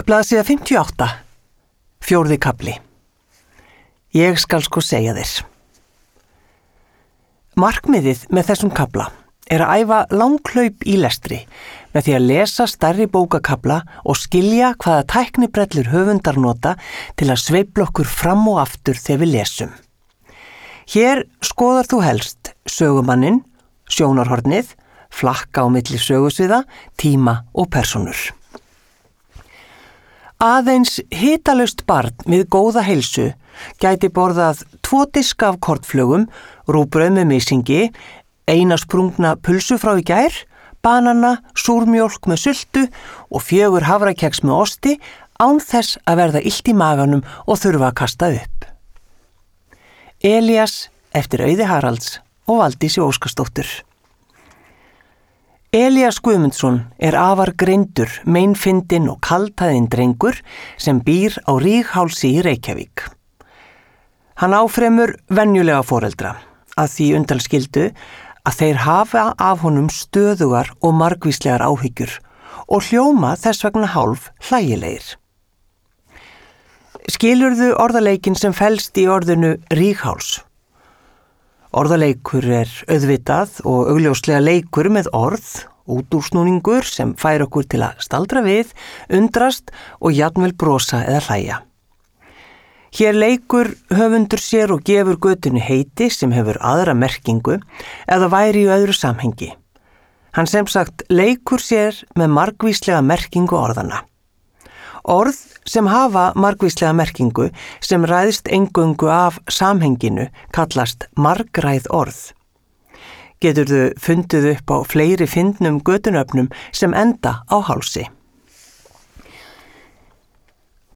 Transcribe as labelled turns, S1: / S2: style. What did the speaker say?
S1: Blaðsíða 58, 4. kafli. Ég skal sko segja þér. Markmiðið með þessum kafla að æfa langhlaup í lestri með því að lesa stærri bókakafla og skilja hvaða tæknibrellur höfundar nota til að sveifla okkur fram og aftur þegar við lesum. Hér skoðar þú helst sögumanninn, sjónarhornið, flakka á milli sögusviða, tíma og persónur. Aðeins hitalaust barn við góða heilsu gæti borðað 2 diska af kornflögum, rúgbrauð með mysingi, eina sprungna pulsu frá í gær, banana, súrmjólk með sultu og 4 hafrakeks með osti án þess að verða illt í maganum og þurfa að kasta upp. Elías eftir Auði Haralds og Valdísi Óskarsdóttur. Elías Guðmundsson afar greindur, meinfindinn og kaldhæðinn drengur sem býr á Ríghálsi í Reykjavík. Hann áfremur venjulega foreldra, að því undanskildu að þeir hafa af honum stöðugar og margvíslegar áhyggjur og hljóma þess vegna hálf hlægilegir. Skilurðu orðaleikin sem felst í orðinu Rígháls? Orðaleikur auðvitað og augljóslega leikur með orð, útúrsnúningur sem fær okkur til að staldra við, undrast og jafnvel brosa eða hlæja. Hér leikur höfundur sér og gefur götunni heiti sem hefur aðra merkingu eða væri í öðru samhengi. Hann sem sagt leikur sér með margvíslega merkingu orðana. Orð sem hafa margvíslega merkingu sem ræðst eingöngu af samhenginu kallast margræð orð. Geturðu fundið upp á fleiri fyndnum götunöfnum sem enda á hálsi.